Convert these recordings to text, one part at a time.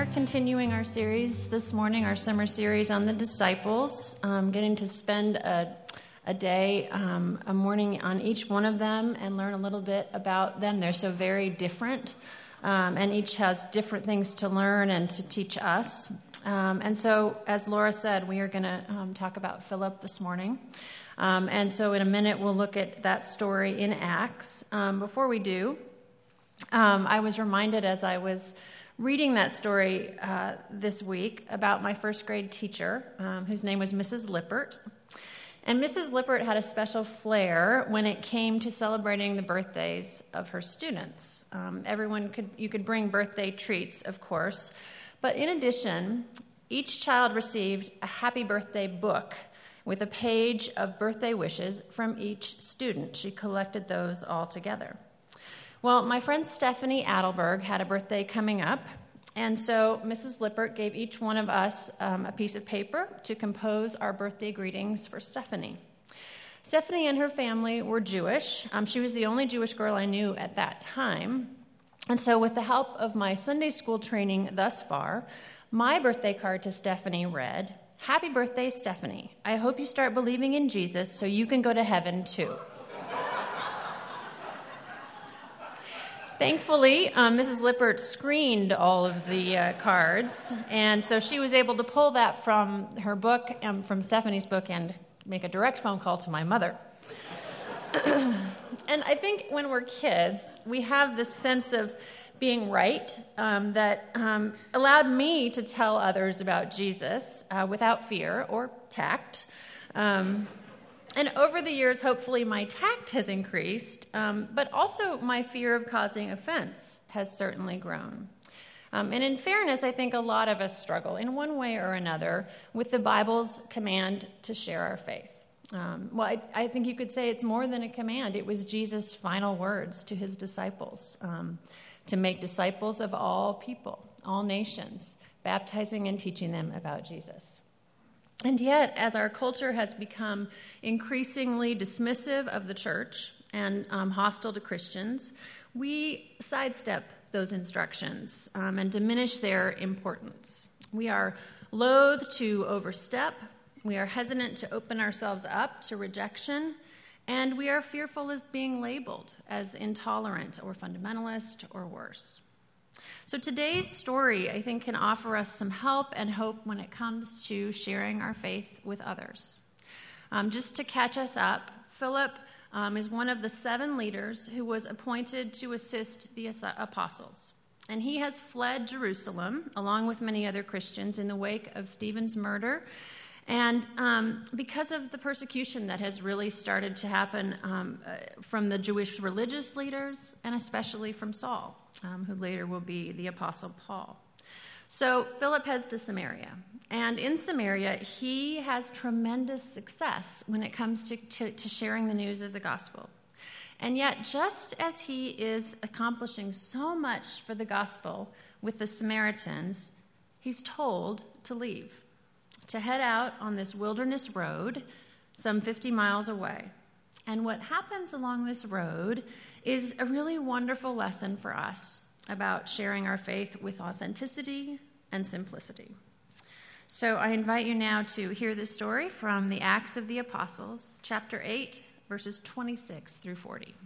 are continuing our series this morning, our summer series on the disciples, getting to spend a day, a morning on each one of them and learn a little bit about them. They're so very different, and each has different things to learn and to teach us. And so, as Laura said, we are going to talk about Philip this morning. And so in a minute, we'll look at that story in Acts. Before we do, I was reminded as I was reading that story this week about my first grade teacher, whose name was Mrs. Lippert. And Mrs. Lippert had a special flair when it came to celebrating the birthdays of her students. You could bring birthday treats, of course, but in addition, each child received a happy birthday book with a page of birthday wishes from each student. She collected those all together. Well, my friend Stephanie Adelberg had a birthday coming up, and so Mrs. Lippert gave each one of us a piece of paper to compose our birthday greetings for Stephanie. Stephanie and her family were Jewish. She was the only Jewish girl I knew at that time, and so with the help of my Sunday school training thus far, my birthday card to Stephanie read, "Happy birthday, Stephanie. I hope you start believing in Jesus so you can go to heaven too." Thankfully, Mrs. Lippert screened all of the cards, and so she was able to pull that from her book, from Stephanie's book, and make a direct phone call to my mother. And I think when we're kids, we have this sense of being right that allowed me to tell others about Jesus without fear or tact. And over the years, hopefully, my tact has increased, but also my fear of causing offense has certainly grown. And in fairness, I think a lot of us struggle in one way or another with the Bible's command to share our faith. I think you could say it's more than a command. It was Jesus' final words to his disciples, to make disciples of all people, all nations, baptizing and teaching them about Jesus. And yet, as our culture has become increasingly dismissive of the church and hostile to Christians, we sidestep those instructions and diminish their importance. We are loath to overstep, we are hesitant to open ourselves up to rejection, and we are fearful of being labeled as intolerant or fundamentalist or worse. So today's story, I think, can offer us some help and hope when it comes to sharing our faith with others. Just to catch us up, Philip is one of the 7 leaders who was appointed to assist the apostles. And he has fled Jerusalem, along with many other Christians, in the wake of Stephen's murder. And because of the persecution that has really started to happen from the Jewish religious leaders, and especially from Saul, who later will be the Apostle Paul. So Philip heads to Samaria. And in Samaria, he has tremendous success when it comes to sharing the news of the gospel. And yet, just as he is accomplishing so much for the gospel with the Samaritans, he's told to leave, to head out on this wilderness road some 50 miles away. And what happens along this road is a really wonderful lesson for us about sharing our faith with authenticity and simplicity. So I invite you now to hear this story from the Acts of the Apostles, chapter 8, verses 26 through 40.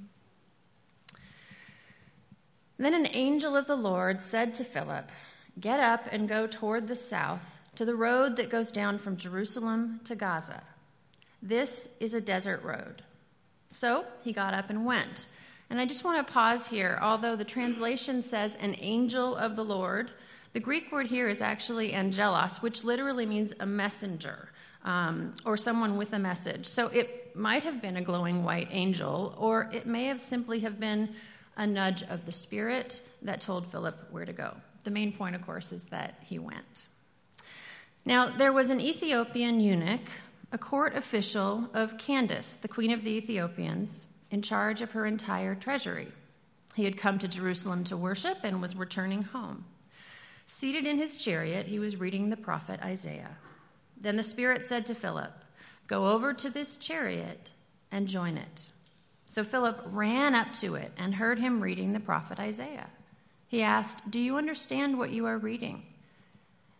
Then an angel of the Lord said to Philip, "Get up and go toward the south to the road that goes down from Jerusalem to Gaza. This is a desert road." So he got up and went. And I just want to pause here. Although the translation says an angel of the Lord, the Greek word here is actually angelos, which literally means a messenger or someone with a message. So it might have been a glowing white angel, or it may have simply have been a nudge of the Spirit that told Philip where to go. The main point, of course, is that he went. Now, there was an Ethiopian eunuch, a court official of Candace, the queen of the Ethiopians, in charge of her entire treasury. He had come to Jerusalem to worship and was returning home. Seated in his chariot, he was reading the prophet Isaiah. Then the Spirit said to Philip, "Go over to this chariot and join it." So Philip ran up to it and heard him reading the prophet Isaiah. He asked, "Do you understand what you are reading?"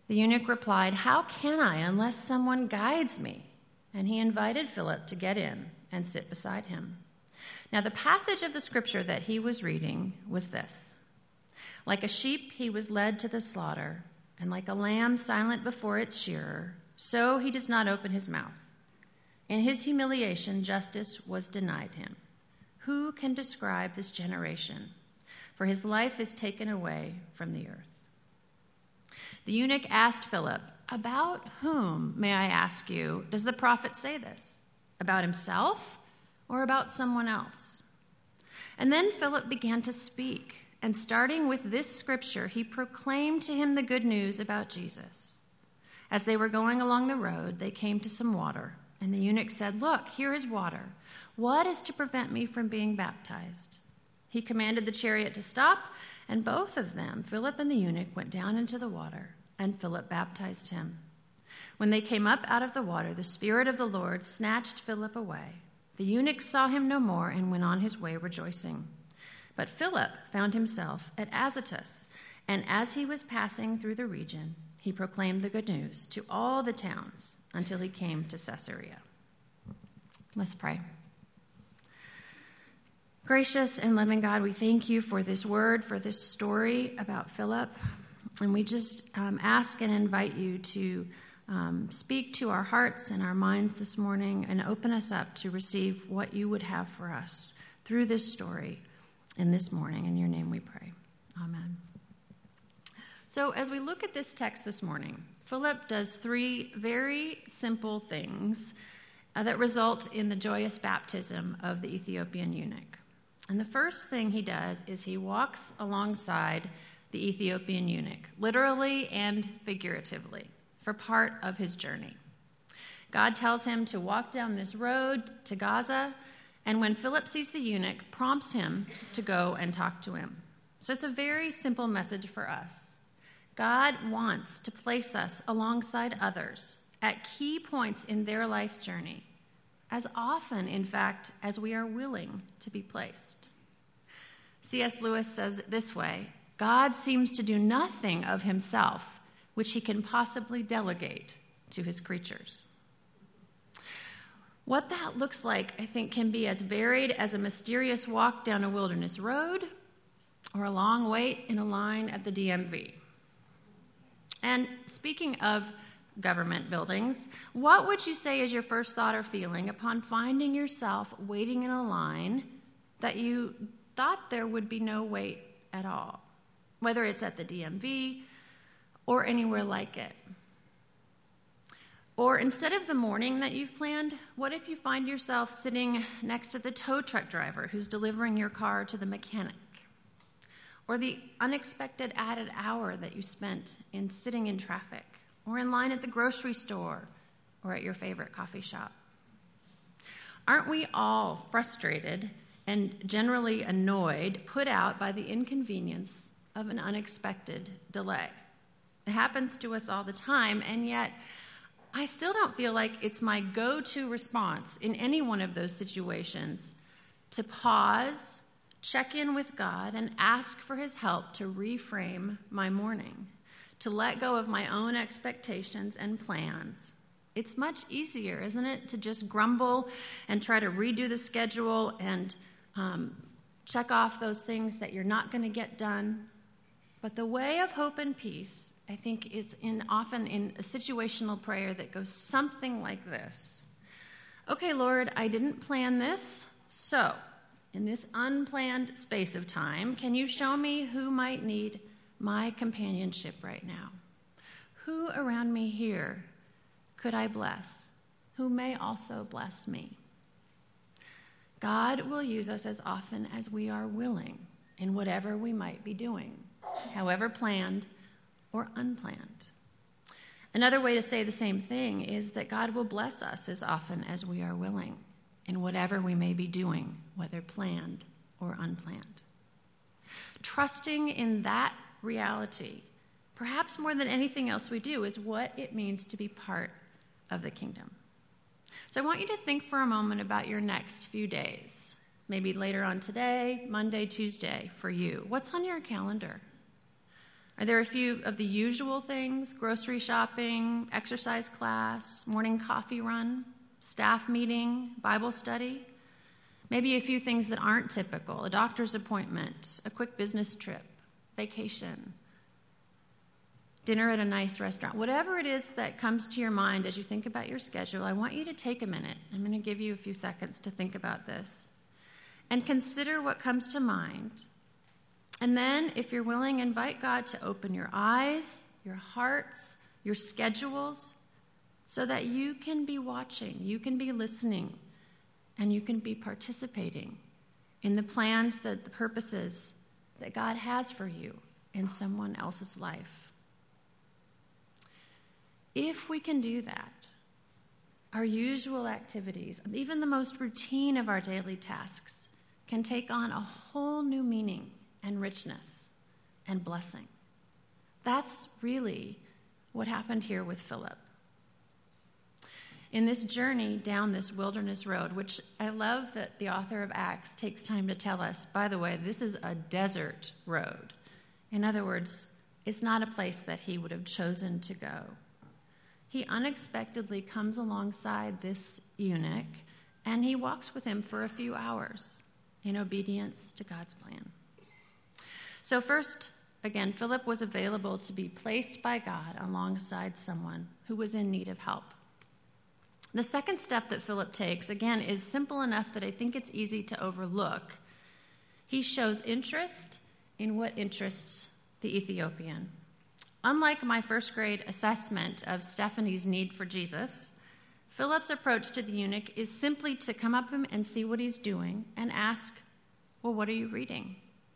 The eunuch replied, "How can I unless someone guides me?" And he invited Philip to get in and sit beside him. Now, the passage of the scripture that he was reading was this: "Like a sheep he was led to the slaughter, and like a lamb silent before its shearer, so he does not open his mouth. In his humiliation, justice was denied him. Who can describe this generation? For his life is taken away from the earth." The eunuch asked Philip, "About whom, may I ask you, does the prophet say this? About himself or about someone else?" And then Philip began to speak, and starting with this scripture, he proclaimed to him the good news about Jesus. As they were going along the road, they came to some water, and the eunuch said, "Look, here is water. What is to prevent me from being baptized?" He commanded the chariot to stop, and both of them, Philip and the eunuch, went down into the water, and Philip baptized him. When they came up out of the water, the Spirit of the Lord snatched Philip away. The eunuch saw him no more and went on his way rejoicing. But Philip found himself at Azotus, and as he was passing through the region, he proclaimed the good news to all the towns until he came to Caesarea. Let's pray. Gracious and loving God, we thank you for this word, for this story about Philip. And we just ask and invite you to speak to our hearts and our minds this morning and open us up to receive what you would have for us through this story in this morning. In your name we pray. Amen. So as we look at this text this morning, Philip does three very simple things that result in the joyous baptism of the Ethiopian eunuch. And the first thing he does is he walks alongside the Ethiopian eunuch, literally and figuratively, for part of his journey. God tells him to walk down this road to Gaza, and when Philip sees the eunuch, prompts him to go and talk to him. So it's a very simple message for us. God wants to place us alongside others at key points in their life's journey, as often, in fact, as we are willing to be placed. C.S. Lewis says it this way: God seems to do nothing of himself which he can possibly delegate to his creatures. What that looks like, I think, can be as varied as a mysterious walk down a wilderness road or a long wait in a line at the DMV. And speaking of government buildings, what would you say is your first thought or feeling upon finding yourself waiting in a line that you thought there would be no wait at all, whether it's at the DMV or anywhere like it? Or instead of the morning that you've planned, what if you find yourself sitting next to the tow truck driver who's delivering your car to the mechanic? Or the unexpected added hour that you spent in sitting in traffic, or in line at the grocery store, or at your favorite coffee shop? Aren't we all frustrated and generally annoyed, put out by the inconvenience of an unexpected delay? It happens to us all the time, and yet I still don't feel like it's my go-to response in any one of those situations to pause, check in with God, and ask for his help to reframe my morning, to let go of my own expectations and plans. It's much easier, isn't it, to just grumble and try to redo the schedule and check off those things that you're not going to get done. But the way of hope and peace, I think, is often in a situational prayer that goes something like this. Okay, Lord, I didn't plan this, so in this unplanned space of time, can you show me who might need my companionship right now? Who around me here could I bless, who may also bless me? God will use us as often as we are willing in whatever we might be doing, however planned or unplanned. Another way to say the same thing is that God will bless us as often as we are willing in whatever we may be doing, whether planned or unplanned. Trusting in that reality, perhaps more than anything else we do, is what it means to be part of the kingdom. So I want you to think for a moment about your next few days, maybe later on today, Monday, Tuesday, for you. What's on your calendar? Are there a few of the usual things? Grocery shopping, exercise class, morning coffee run, staff meeting, Bible study? Maybe a few things that aren't typical, a doctor's appointment, a quick business trip, vacation, dinner at a nice restaurant. Whatever it is that comes to your mind as you think about your schedule, I want you to take a minute. I'm going to give you a few seconds to think about this and consider what comes to mind. And then, if you're willing, invite God to open your eyes, your hearts, your schedules, so that you can be watching, you can be listening, and you can be participating in the plans, the purposes that God has for you in someone else's life. If we can do that, our usual activities, even the most routine of our daily tasks, can take on a whole new meaning and richness and blessing. That's really what happened here with Philip. In this journey down this wilderness road, which I love that the author of Acts takes time to tell us, by the way, this is a desert road. In other words, it's not a place that he would have chosen to go. He unexpectedly comes alongside this eunuch, and he walks with him for a few hours in obedience to God's plan. So first, again, Philip was available to be placed by God alongside someone who was in need of help. The second step that Philip takes, again, is simple enough that I think it's easy to overlook. He shows interest in what interests the Ethiopian. Unlike my first grade assessment of Stephanie's need for Jesus, Philip's approach to the eunuch is simply to come up to him and see what he's doing and ask, well, what are you reading?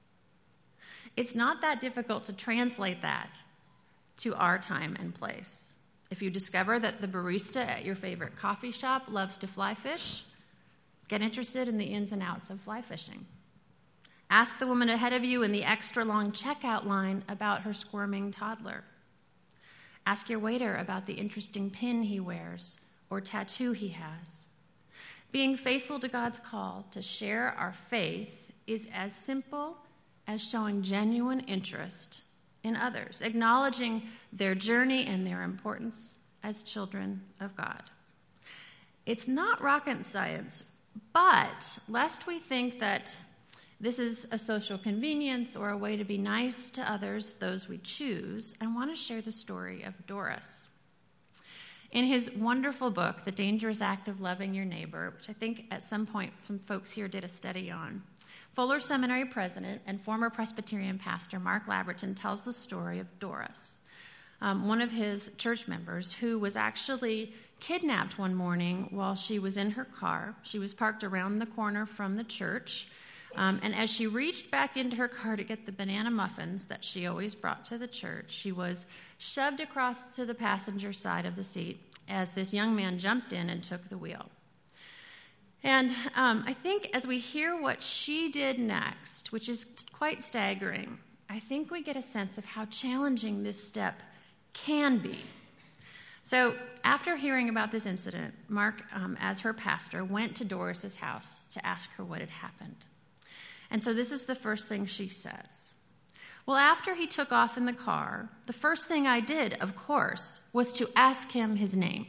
It's not that difficult to translate that to our time and place. If you discover that the barista at your favorite coffee shop loves to fly fish, get interested in the ins and outs of fly fishing. Ask the woman ahead of you in the extra long checkout line about her squirming toddler. Ask your waiter about the interesting pin he wears or tattoo he has. Being faithful to God's call to share our faith is as simple as showing genuine interest in others, acknowledging their journey and their importance as children of God. It's not rocket science, but lest we think that this is a social convenience or a way to be nice to others, those we choose, I want to share the story of Doris. In his wonderful book, The Dangerous Act of Loving Your Neighbor, which I think at some point some folks here did a study on, Fuller Seminary president and former Presbyterian pastor Mark Labberton tells the story of Doris, one of his church members who was actually kidnapped one morning while she was in her car. She was parked around the corner from the church, and as she reached back into her car to get the banana muffins that she always brought to the church, she was shoved across to the passenger side of the seat as this young man jumped in and took the wheel. And I think as we hear what she did next, which is quite staggering, I think we get a sense of how challenging this step can be. So after hearing about this incident, Mark, as her pastor, went to Doris's house to ask her what had happened. And so this is the first thing she says. Well, after he took off in the car, the first thing I did, of course, was to ask him his name.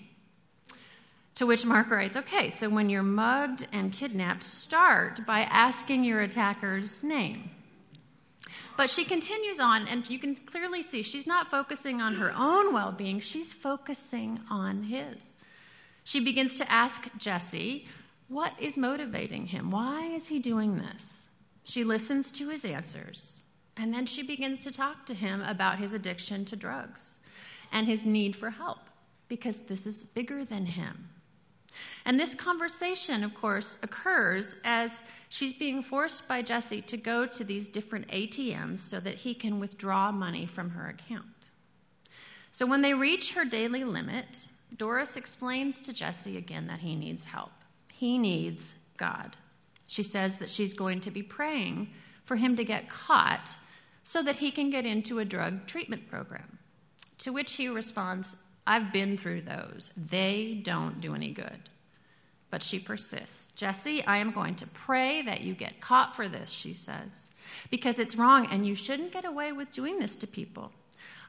To which Mark writes, okay, so when you're mugged and kidnapped, start by asking your attacker's name. But she continues on, and you can clearly see she's not focusing on her own well-being, she's focusing on his. She begins to ask Jesse, what is motivating him? Why is he doing this? She listens to his answers, and then she begins to talk to him about his addiction to drugs and his need for help, because this is bigger than him. And this conversation, of course, occurs as she's being forced by Jesse to go to these different ATMs so that he can withdraw money from her account. So when they reach her daily limit, Doris explains to Jesse again that he needs help. He needs God. She says that she's going to be praying for him to get caught so that he can get into a drug treatment program. To which he responds, I've been through those. They don't do any good. But she persists. Jesse, I am going to pray that you get caught for this, she says, because it's wrong and you shouldn't get away with doing this to people.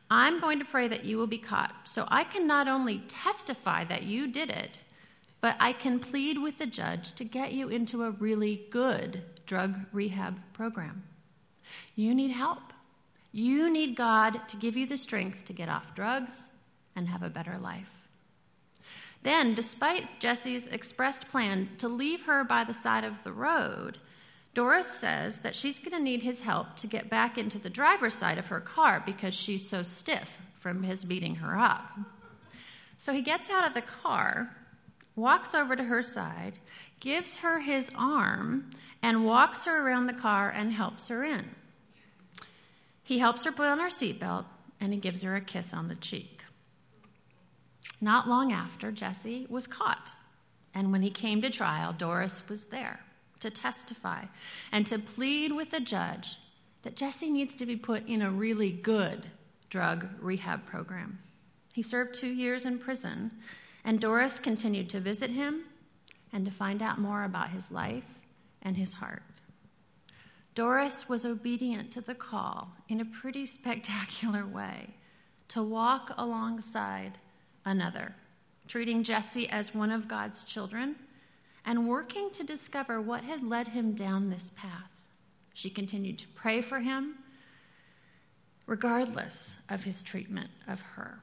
I'm going to pray that you will be caught, so I can not only testify that you did it, but I can plead with the judge to get you into a really good drug rehab program. You need help. You need God to give you the strength to get off drugs and have a better life. Then, despite Jesse's expressed plan to leave her by the side of the road, Doris says that she's going to need his help to get back into the driver's side of her car because she's so stiff from his beating her up. So he gets out of the car, walks over to her side, gives her his arm, and walks her around the car and helps her in. He helps her put on her seatbelt, and he gives her a kiss on the cheek. Not long after, Jesse was caught, and when he came to trial, Doris was there to testify and to plead with the judge that Jesse needs to be put in a really good drug rehab program. He served 2 years in prison, and Doris continued to visit him and to find out more about his life and his heart. Doris was obedient to the call in a pretty spectacular way to walk alongside another, treating Jesse as one of God's children and working to discover what had led him down this path. She continued to pray for him, regardless of his treatment of her.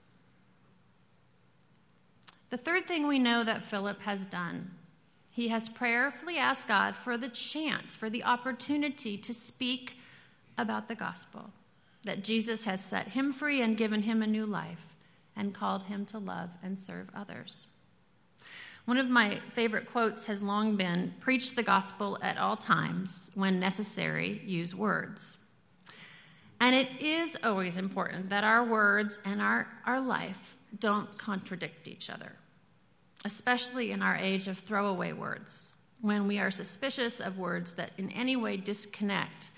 The third thing we know that Philip has done, he has prayerfully asked God for the chance, for the opportunity to speak about the gospel, that Jesus has set him free and given him a new life and called him to love and serve others. One of my favorite quotes has long been, "Preach the gospel at all times. When necessary, use words." And it is always important that our words and our life don't contradict each other, especially in our age of throwaway words, when we are suspicious of words that in any way disconnect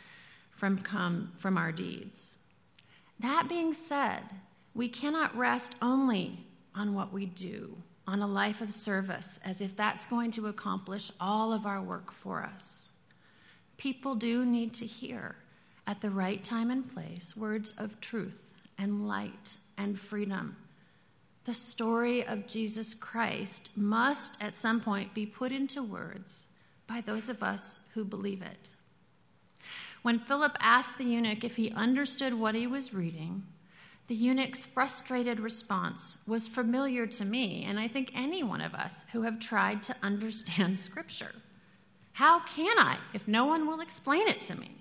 from our deeds. That being said, we cannot rest only on what we do, on a life of service, as if that's going to accomplish all of our work for us. People do need to hear, at the right time and place, words of truth and light and freedom. The story of Jesus Christ must at some point be put into words by those of us who believe it. When Philip asked the eunuch if he understood what he was reading, the eunuch's frustrated response was familiar to me, and I think any one of us who have tried to understand Scripture. How can I if no one will explain it to me?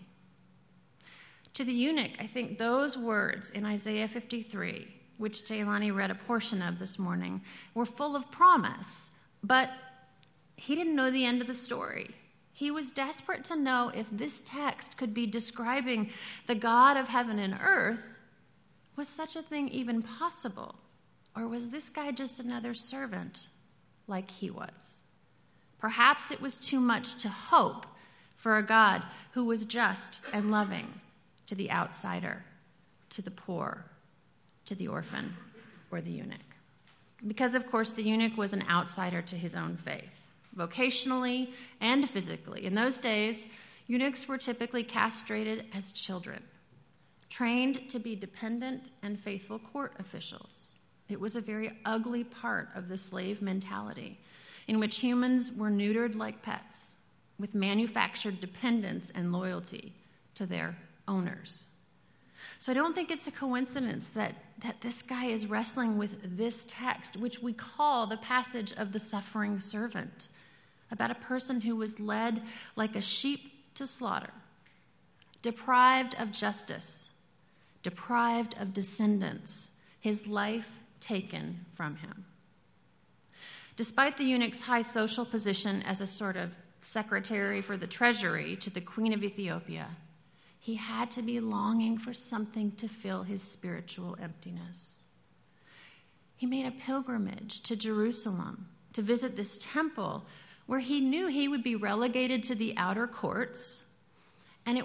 To the eunuch, I think those words in Isaiah 53, which Jaylani read a portion of this morning, were full of promise, but he didn't know the end of the story. He was desperate to know if this text could be describing the God of heaven and earth. Was such a thing even possible? Or was this guy just another servant like he was? Perhaps it was too much to hope for a God who was just and loving to the outsider, to the poor, to the orphan, or the eunuch. Because, of course, the eunuch was an outsider to his own faith, vocationally and physically. In those days, eunuchs were typically castrated as children, trained to be dependent and faithful court officials. It was a very ugly part of the slave mentality, in which humans were neutered like pets, with manufactured dependence and loyalty to their owners. So I don't think it's a coincidence that this guy is wrestling with this text, which we call the passage of the suffering servant, about a person who was led like a sheep to slaughter, deprived of justice, deprived of descendants, his life taken from him. Despite the eunuch's high social position as a sort of secretary for the treasury to the Queen of Ethiopia, he had to be longing for something to fill his spiritual emptiness. He made a pilgrimage to Jerusalem to visit this temple where he knew he would be relegated to the outer courts, and it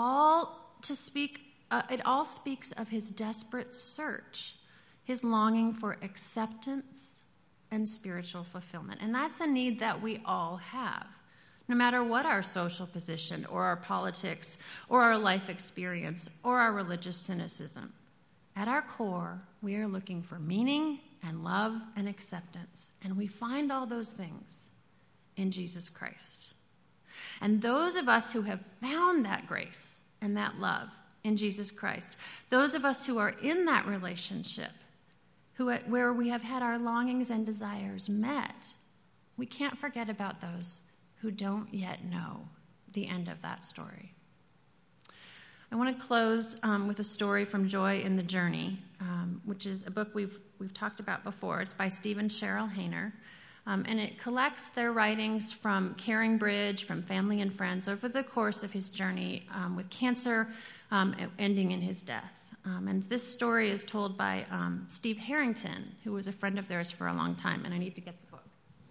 all speaks of his desperate search, his longing for acceptance and spiritual fulfillment. And that's a need that we all have, no matter what our social position or our politics or our life experience or our religious cynicism. at our core, we are looking for meaning and love and acceptance. And we find all those things in Jesus Christ. And those of us who have found that grace and that love in Jesus Christ, those of us who are in that relationship, where we have had our longings and desires met, we can't forget about those who don't yet know the end of that story. I want to close with a story from Joy in the Journey, which is a book we've talked about before. It's by Stephen Sherrill Hayner, and it collects their writings from CaringBridge, from family and friends, over the course of his journey with cancer, ending in his death. And this story is told by Steve Harrington, who was a friend of theirs for a long time, and I need to get the book.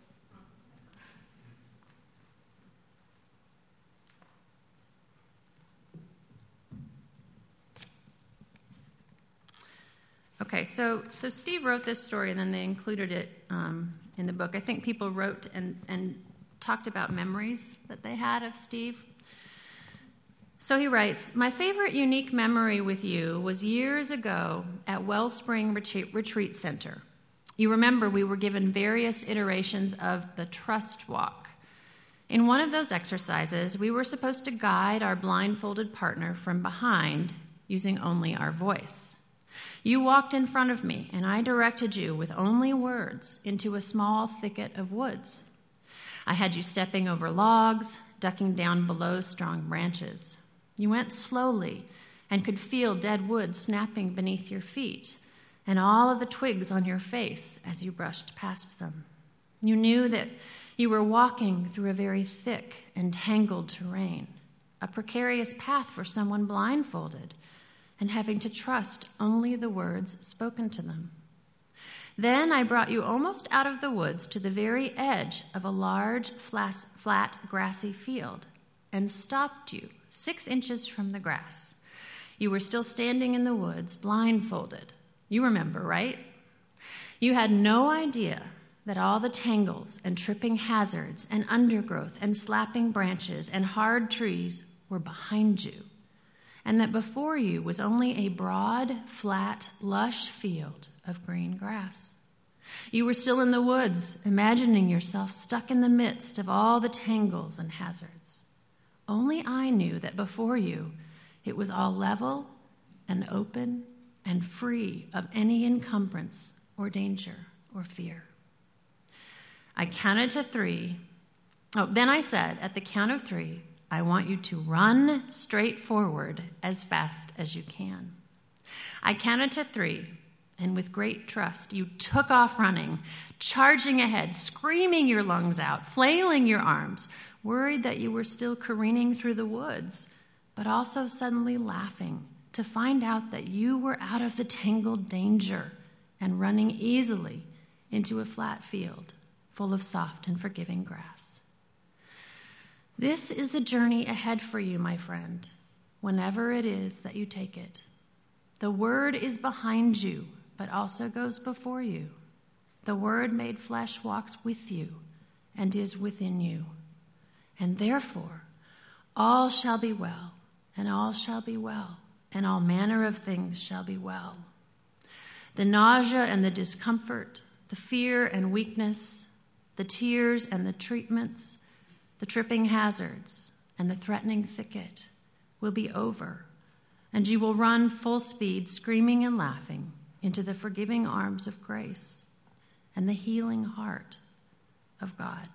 Okay, so Steve wrote this story, and then they included it in the book. I think people wrote and talked about memories that they had of Steve. So he writes, "My favorite unique memory with you was years ago at Wellspring Retreat Center. You remember we were given various iterations of the Trust Walk. In one of those exercises, we were supposed to guide our blindfolded partner from behind using only our voice. You walked in front of me, and I directed you with only words into a small thicket of woods. I had you stepping over logs, ducking down below strong branches. You went slowly and could feel dead wood snapping beneath your feet and all of the twigs on your face as you brushed past them. You knew that you were walking through a very thick and tangled terrain, a precarious path for someone blindfolded and having to trust only the words spoken to them. Then I brought you almost out of the woods to the very edge of a large, flat, grassy field and stopped you 6 inches from the grass. You were still standing in the woods, blindfolded. You remember, right? You had no idea that all the tangles and tripping hazards and undergrowth and slapping branches and hard trees were behind you, and that before you was only a broad, flat, lush field of green grass. You were still in the woods, imagining yourself stuck in the midst of all the tangles and hazards. Only I knew that before you it was all level and open and free of any encumbrance or danger or fear. I counted to 3. Then I said, at the count of 3, I want you to run straight forward as fast as you can. I counted to 3, and with great trust, you took off running, charging ahead, screaming your lungs out, flailing your arms, worried that you were still careening through the woods, but also suddenly laughing to find out that you were out of the tangled danger and running easily into a flat field full of soft and forgiving grass. This is the journey ahead for you, my friend, whenever it is that you take it. The Word is behind you, but also goes before you. The Word made flesh walks with you and is within you. And therefore, all shall be well, and all shall be well, and all manner of things shall be well. The nausea and the discomfort, the fear and weakness, the tears and the treatments, the tripping hazards and the threatening thicket will be over, and you will run full speed, screaming and laughing, into the forgiving arms of grace and the healing heart of God.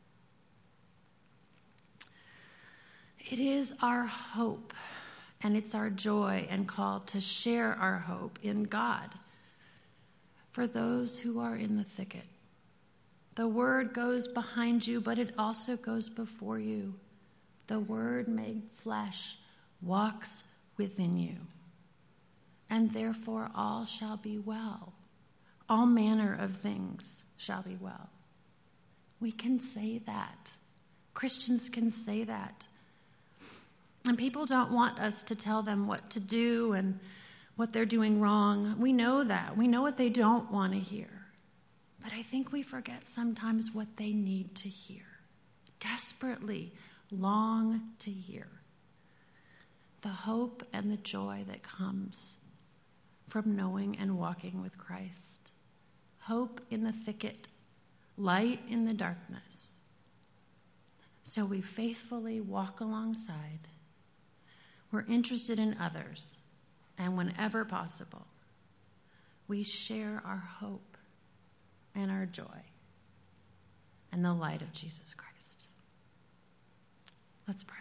It is our hope, and it's our joy and call to share our hope in God for those who are in the thicket. The Word goes behind you, but it also goes before you. The Word made flesh walks within you. And therefore all shall be well. All manner of things shall be well. We can say that. Christians can say that. And people don't want us to tell them what to do and what they're doing wrong. We know that. We know what they don't want to hear. But I think we forget sometimes what they need to hear, desperately long to hear. The hope and the joy that comes from knowing and walking with Christ. Hope in the thicket, light in the darkness. So we faithfully walk alongside. We're interested in others, and whenever possible, we share our hope and our joy and the light of Jesus Christ. Let's pray.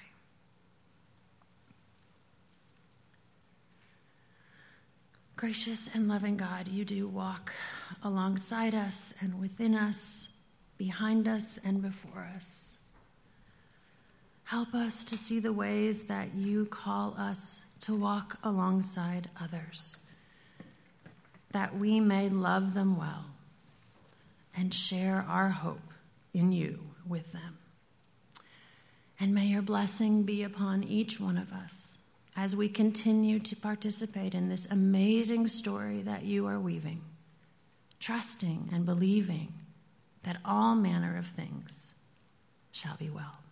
Gracious and loving God, you do walk alongside us and within us, behind us and before us. Help us to see the ways that you call us to walk alongside others, that we may love them well and share our hope in you with them. And may your blessing be upon each one of us as we continue to participate in this amazing story that you are weaving, trusting and believing that all manner of things shall be well.